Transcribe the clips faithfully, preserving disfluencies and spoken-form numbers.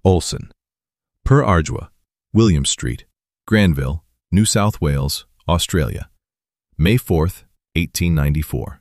Olson, Per Ardua, William Street, Granville, New South Wales, Australia, May fourth, eighteen ninety-four.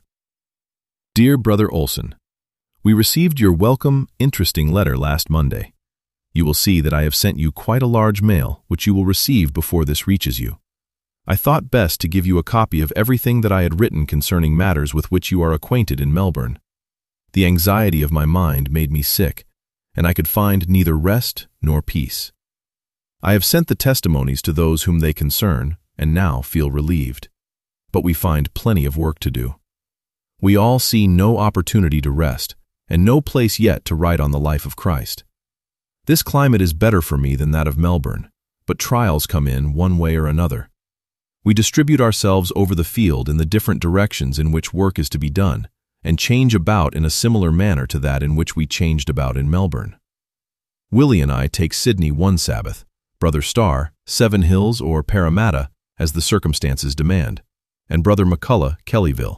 Dear Brother Olson, we received your welcome, interesting letter last Monday. You will see that I have sent you quite a large mail, which you will receive before this reaches you. I thought best to give you a copy of everything that I had written concerning matters with which you are acquainted in Melbourne. The anxiety of my mind made me sick, and I could find neither rest nor peace. I have sent the testimonies to those whom they concern, and now feel relieved. But we find plenty of work to do. We all see no opportunity to rest, and no place yet to write on the life of Christ. This climate is better for me than that of Melbourne, but trials come in one way or another. We distribute ourselves over the field in the different directions in which work is to be done, and change about in a similar manner to that in which we changed about in Melbourne. Willie and I take Sydney one Sabbath, Brother Starr, Seven Hills or Parramatta, as the circumstances demand, and Brother McCullough, Kellyville.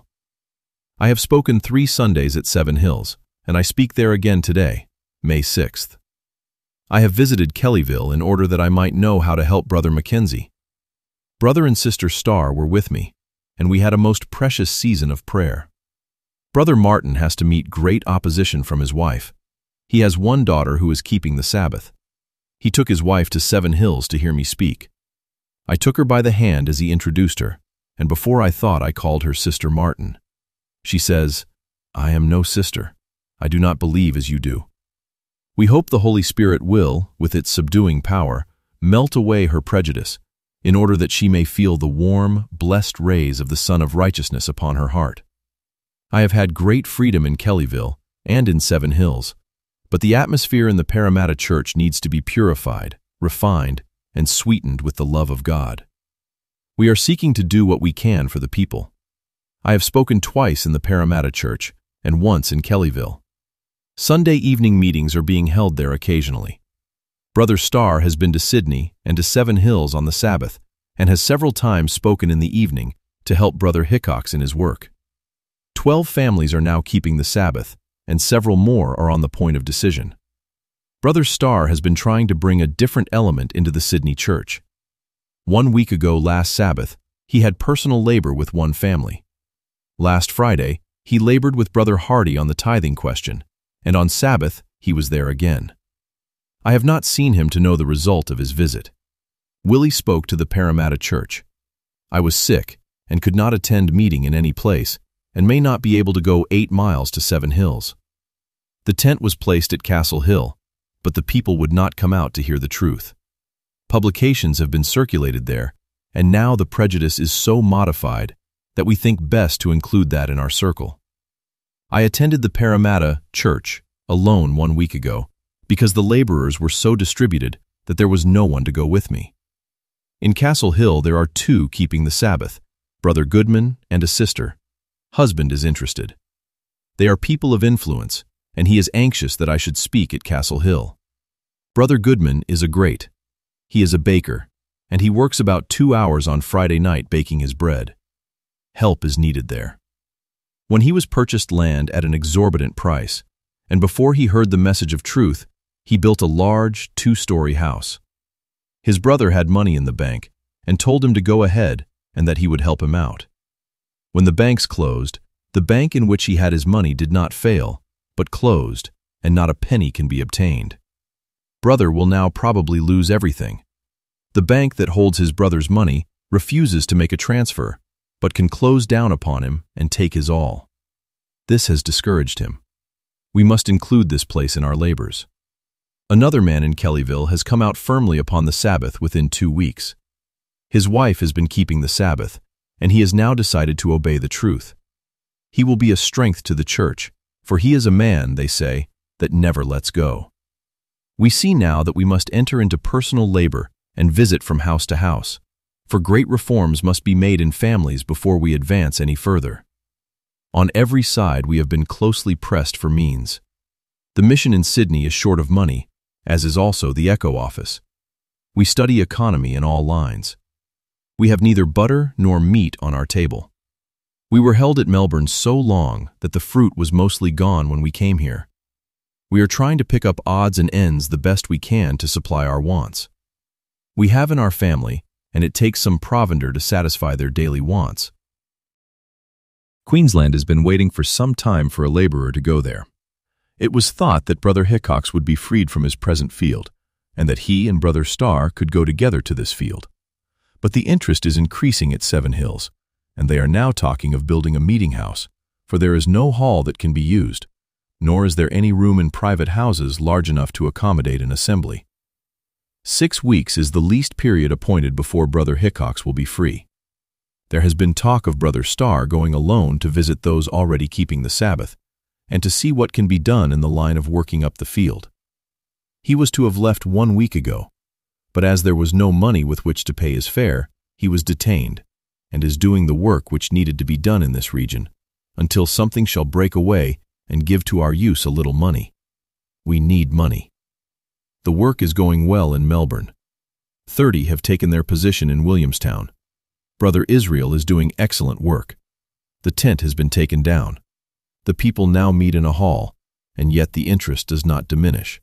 I have spoken three Sundays at Seven Hills, and I speak there again today, May sixth. I have visited Kellyville in order that I might know how to help Brother Mackenzie. Brother and Sister Starr were with me, and we had a most precious season of prayer. Brother Martin has to meet great opposition from his wife. He has one daughter who is keeping the Sabbath. He took his wife to Seven Hills to hear me speak. I took her by the hand as he introduced her, and before I thought I called her Sister Martin. She says, "I am no sister. I do not believe as you do." We hope the Holy Spirit will, with its subduing power, melt away her prejudice, in order that she may feel the warm, blessed rays of the Sun of Righteousness upon her heart. I have had great freedom in Kellyville and in Seven Hills, but the atmosphere in the Parramatta Church needs to be purified, refined, and sweetened with the love of God. We are seeking to do what we can for the people. I have spoken twice in the Parramatta Church and once in Kellyville. Sunday evening meetings are being held there occasionally. Brother Starr has been to Sydney and to Seven Hills on the Sabbath and has several times spoken in the evening to help Brother Hickox in his work. Twelve families are now keeping the Sabbath, and several more are on the point of decision. Brother Starr has been trying to bring a different element into the Sydney church. One week ago last Sabbath, he had personal labor with one family. Last Friday, he labored with Brother Hardy on the tithing question, and on Sabbath, he was there again. I have not seen him to know the result of his visit. Willie spoke to the Parramatta Church. I was sick and could not attend meeting in any place, and may not be able to go eight miles to Seven Hills. The tent was placed at Castle Hill, but the people would not come out to hear the truth. Publications have been circulated there, and now the prejudice is so modified that we think best to include that in our circle. I attended the Parramatta Church alone one week ago because the laborers were so distributed that there was no one to go with me. In Castle Hill there are two keeping the Sabbath, Brother Goodman and a sister. Husband is interested. They are people of influence, and he is anxious that I should speak at Castle Hill. Brother Goodman is a great. He is a baker, and he works about two hours on Friday night baking his bread. Help is needed there. When he was purchased land at an exorbitant price, and before he heard the message of truth, he built a large, two-story house. His brother had money in the bank and told him to go ahead and that he would help him out. When the banks closed, the bank in which he had his money did not fail, but closed, and not a penny can be obtained. Brother will now probably lose everything. The bank that holds his brother's money refuses to make a transfer, but can close down upon him and take his all. This has discouraged him. We must include this place in our labors. Another man in Kellyville has come out firmly upon the Sabbath within two weeks. His wife has been keeping the Sabbath, and he has now decided to obey the truth. He will be a strength to the church, for he is a man, they say, that never lets go. We see now that we must enter into personal labor and visit from house to house, for great reforms must be made in families before we advance any further. On every side we have been closely pressed for means. The mission in Sydney is short of money, as is also the Echo office. We study economy in all lines. We have neither butter nor meat on our table. We were held at Melbourne so long that the fruit was mostly gone when we came here. We are trying to pick up odds and ends the best we can to supply our wants. We have in our family, and it takes some provender to satisfy their daily wants. Queensland has been waiting for some time for a laborer to go there. It was thought that Brother Hickox would be freed from his present field, and that he and Brother Starr could go together to this field. But the interest is increasing at Seven Hills, and they are now talking of building a meeting house, for there is no hall that can be used, nor is there any room in private houses large enough to accommodate an assembly. Six weeks is the least period appointed before Brother Hickox will be free. There has been talk of Brother Starr going alone to visit those already keeping the Sabbath, and to see what can be done in the line of working up the field. He was to have left one week ago, but as there was no money with which to pay his fare, he was detained, and is doing the work which needed to be done in this region, until something shall break away and give to our use a little money. We need money. The work is going well in Melbourne. Thirty have taken their position in Williamstown. Brother Israel is doing excellent work. The tent has been taken down. The people now meet in a hall, and yet the interest does not diminish.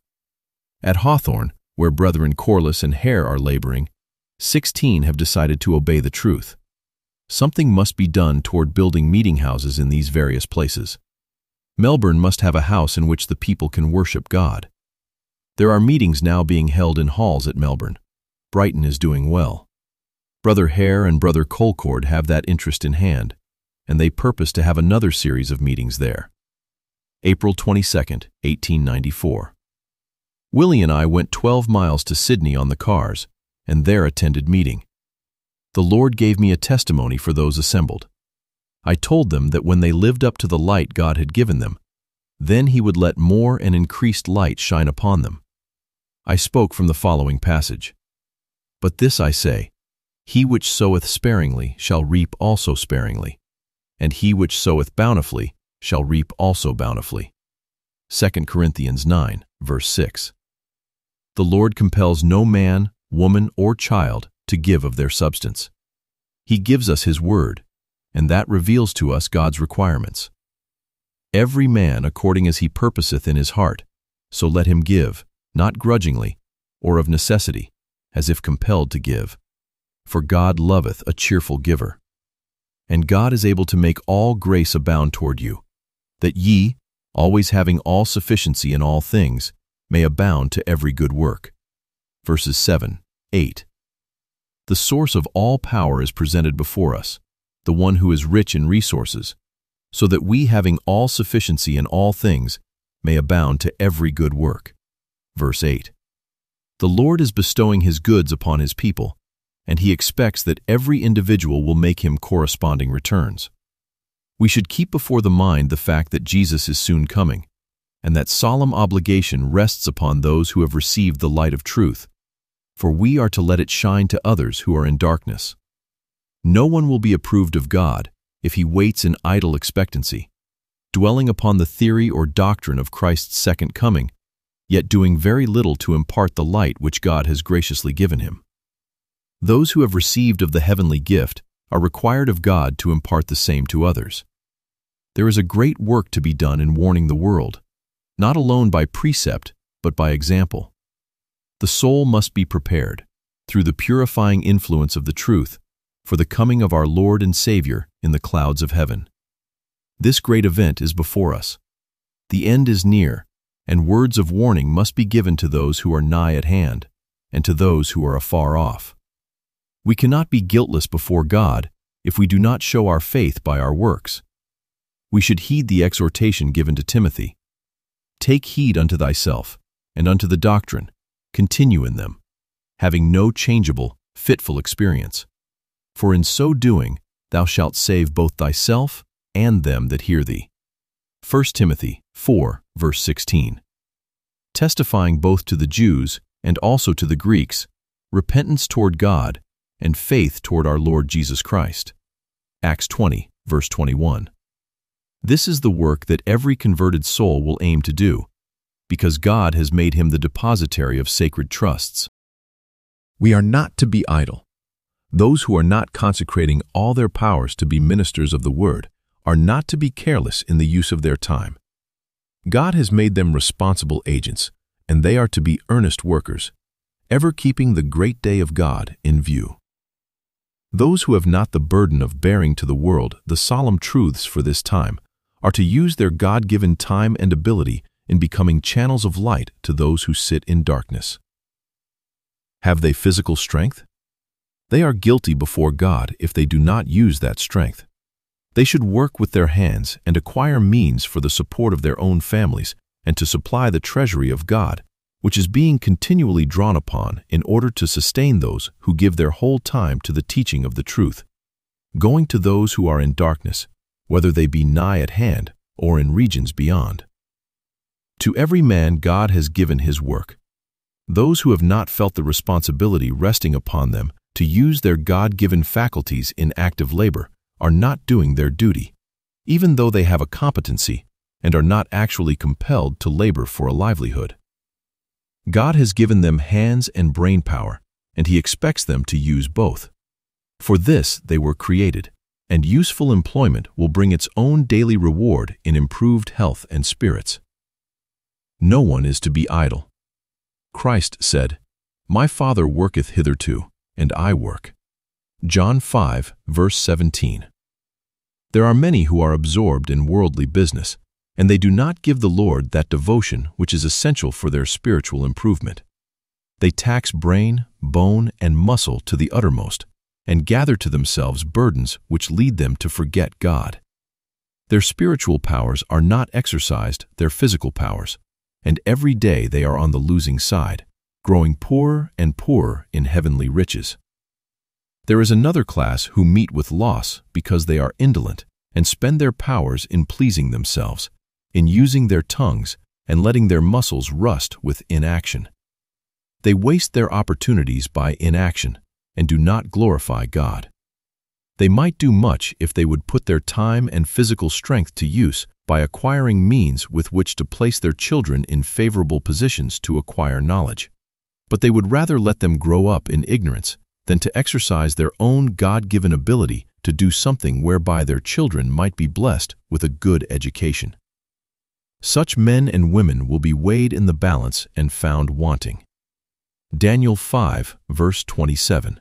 At Hawthorne, where Brethren Corliss and Hare are laboring, sixteen have decided to obey the truth. Something must be done toward building meeting houses in these various places. Melbourne must have a house in which the people can worship God. There are meetings now being held in halls at Melbourne. Brighton is doing well. Brother Hare and Brother Colcord have that interest in hand, and they purpose to have another series of meetings there. April twenty-second, eighteen ninety-four. Willie and I went twelve miles to Sydney on the cars, and there attended meeting. The Lord gave me a testimony for those assembled. I told them that when they lived up to the light God had given them, then He would let more and increased light shine upon them. I spoke from the following passage. But this I say, he which soweth sparingly shall reap also sparingly, and he which soweth bountifully shall reap also bountifully. Second Corinthians nine, verse six. The Lord compels no man, woman, or child to give of their substance. He gives us His word, and that reveals to us God's requirements. Every man according as he purposeth in his heart, so let him give, not grudgingly, or of necessity, as if compelled to give. For God loveth a cheerful giver. And God is able to make all grace abound toward you, that ye, always having all sufficiency in all things, may abound to every good work. Verses seven, eight. The source of all power is presented before us, the one who is rich in resources, so that we, having all sufficiency in all things, may abound to every good work. Verse eight. The Lord is bestowing His goods upon His people, and He expects that every individual will make Him corresponding returns. We should keep before the mind the fact that Jesus is soon coming, and that solemn obligation rests upon those who have received the light of truth, for we are to let it shine to others who are in darkness. No one will be approved of God if he waits in idle expectancy, dwelling upon the theory or doctrine of Christ's second coming, yet doing very little to impart the light which God has graciously given him. Those who have received of the heavenly gift are required of God to impart the same to others. There is a great work to be done in warning the world, not alone by precept, but by example. The soul must be prepared, through the purifying influence of the truth, for the coming of our Lord and Savior in the clouds of heaven. This great event is before us. The end is near, and words of warning must be given to those who are nigh at hand, and to those who are afar off. We cannot be guiltless before God if we do not show our faith by our works. We should heed the exhortation given to Timothy. Take heed unto thyself, and unto the doctrine, continue in them, having no changeable, fitful experience. For in so doing thou shalt save both thyself and them that hear thee. First Timothy four, verse sixteen. Testifying both to the Jews and also to the Greeks, repentance toward God and faith toward our Lord Jesus Christ. Acts twenty, verse twenty-one. This is the work that every converted soul will aim to do, because God has made him the depositary of sacred trusts. We are not to be idle. Those who are not consecrating all their powers to be ministers of the word are not to be careless in the use of their time. God has made them responsible agents, and they are to be earnest workers, ever keeping the great day of God in view. Those who have not the burden of bearing to the world the solemn truths for this time are to use their God-given time and ability in becoming channels of light to those who sit in darkness. Have they physical strength? They are guilty before God if they do not use that strength. They should work with their hands and acquire means for the support of their own families and to supply the treasury of God, which is being continually drawn upon in order to sustain those who give their whole time to the teaching of the truth, going to those who are in darkness, whether they be nigh at hand or in regions beyond. To every man God has given his work. Those who have not felt the responsibility resting upon them to use their God-given faculties in active labor are not doing their duty, even though they have a competency and are not actually compelled to labor for a livelihood. God has given them hands and brain power, and He expects them to use both. For this they were created, and useful employment will bring its own daily reward in improved health and spirits. No one is to be idle. Christ said, "My Father worketh hitherto, and I work." John five, verse seventeen. There are many who are absorbed in worldly business, and they do not give the Lord that devotion which is essential for their spiritual improvement. They tax brain, bone, and muscle to the uttermost, and gather to themselves burdens which lead them to forget God. Their spiritual powers are not exercised, their physical powers, and every day they are on the losing side, growing poorer and poorer in heavenly riches. There is another class who meet with loss because they are indolent and spend their powers in pleasing themselves, in using their tongues and letting their muscles rust with inaction. They waste their opportunities by inaction and do not glorify God. They might do much if they would put their time and physical strength to use by acquiring means with which to place their children in favorable positions to acquire knowledge. But they would rather let them grow up in ignorance than to exercise their own God-given ability to do something whereby their children might be blessed with a good education. Such men and women will be weighed in the balance and found wanting. Daniel five, verse twenty-seven.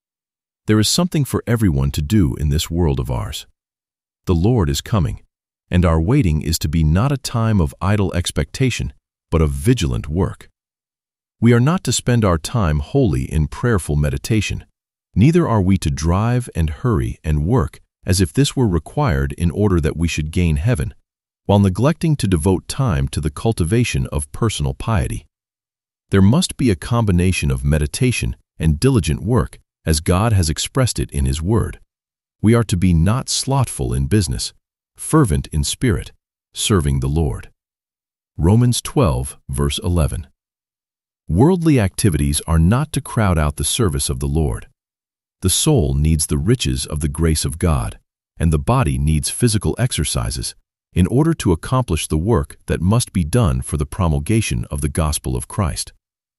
There is something for everyone to do in this world of ours. The Lord is coming, and our waiting is to be not a time of idle expectation, but of vigilant work. We are not to spend our time wholly in prayerful meditation, neither are we to drive and hurry and work as if this were required in order that we should gain heaven, while neglecting to devote time to the cultivation of personal piety. There must be a combination of meditation and diligent work, as God has expressed it in His Word. We are to be not slothful in business, fervent in spirit, serving the Lord. Romans twelve, verse eleven. Worldly activities are not to crowd out the service of the Lord. The soul needs the riches of the grace of God, and the body needs physical exercises in order to accomplish the work that must be done for the promulgation of the gospel of Christ.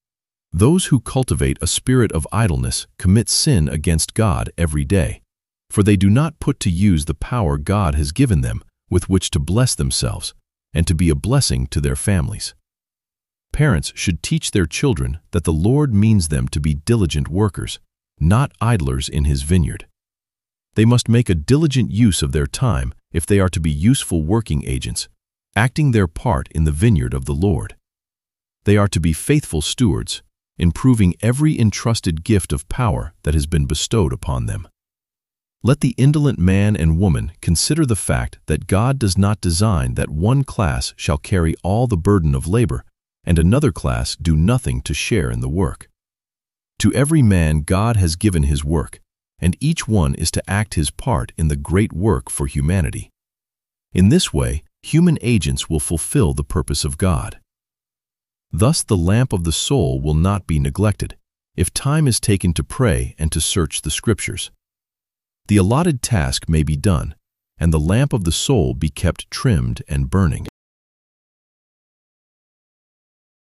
Those who cultivate a spirit of idleness commit sin against God every day, for they do not put to use the power God has given them with which to bless themselves and to be a blessing to their families. Parents should teach their children that the Lord means them to be diligent workers, not idlers in His vineyard. They must make a diligent use of their time if they are to be useful working agents, acting their part in the vineyard of the Lord. They are to be faithful stewards, improving every entrusted gift of power that has been bestowed upon them. Let the indolent man and woman consider the fact that God does not design that one class shall carry all the burden of labor and another class do nothing to share in the work. To every man God has given his work, and each one is to act his part in the great work for humanity. In this way, human agents will fulfill the purpose of God. Thus the lamp of the soul will not be neglected, if time is taken to pray and to search the Scriptures. The allotted task may be done, and the lamp of the soul be kept trimmed and burning.